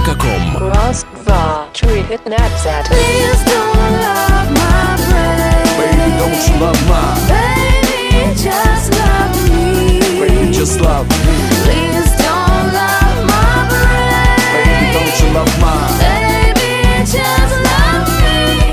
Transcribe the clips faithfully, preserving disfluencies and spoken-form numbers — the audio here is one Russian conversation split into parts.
точка ком. Москва, treat it Snapchat. Please don't love my brain. Baby, don't you love my Baby, just love me. Baby, just love me. Please don't love my brain. Baby, don't you love my Baby, just love me.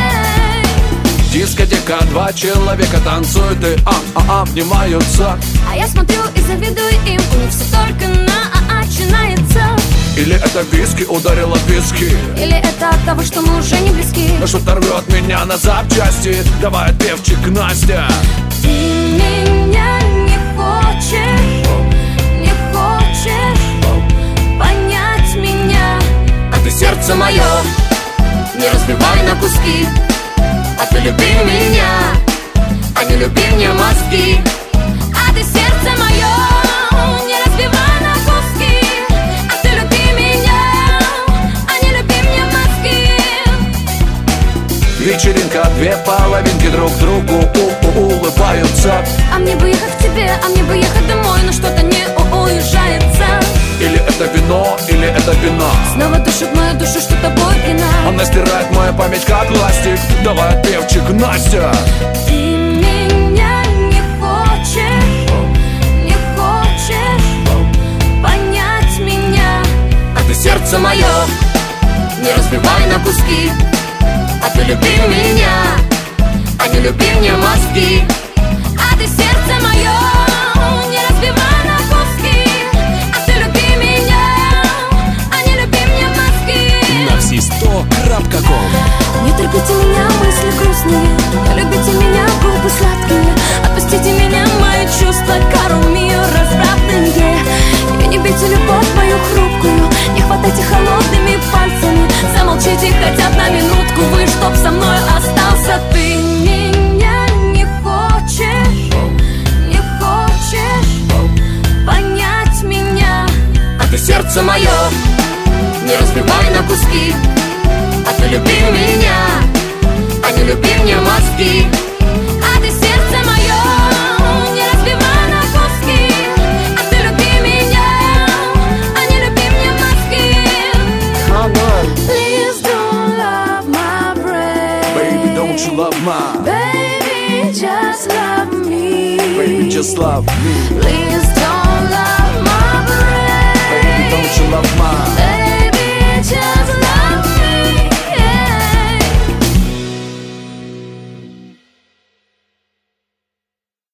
Yeah. Дискотека, два человека танцуют и а-а-а обнимаются. А я смотрю и завидую им, у них все только на а-а начинается. Или это виски ударило виски, Или это от того, что мы уже не близки. но что-то рвет меня на запчасти. Давай, певчик, Настя. Ты меня не хочешь, не хочешь понять меня. А ты сердце мое Не разбивай на куски, а ты люби меня, а не люби мне мозги. А ты сердце мое не разбивай на куски, а ты люби меня, а не люби мне мозги. Вечеринка, две половинки друг другу у-у улыбаются. А мне бы ехать к тебе, а мне бы ехать домой, но что-то не уезжается. Или это вино, или это вина. Снова душит мою душу, что тобой пьяна. Она стирает мою память как ластик. Давай, певчик, Настя. Ты меня не хочешь, не хочешь понять меня. А ты сердце мое Не разбивай на куски, а ты люби меня, а не люби мне мозги. А ты сердце мое не разбивай на куски, а ты люби меня, а не люби мне мозги. На все сто точка ком. Не терпите меня мысли грустные, не любите меня губы сладкие. Отпустите меня, мои чувства, кару мию развратные. И не бейте любовь мою хрупкую, не хватайте холодными пальцами. Замолчите хотя бы на минутку, вы чтоб со мной остался. Ты меня не хочешь, не хочешь понять меня. А ты сердце мое Не разбивай на куски, а ты люби меня, а не люби мне мозги. А ты сердце мое не разбивай на куски, а ты люби меня, а не люби мне мозги. Come on. Please don't love my brain. Baby, don't you love my Baby, just love me. Baby, just love me. Please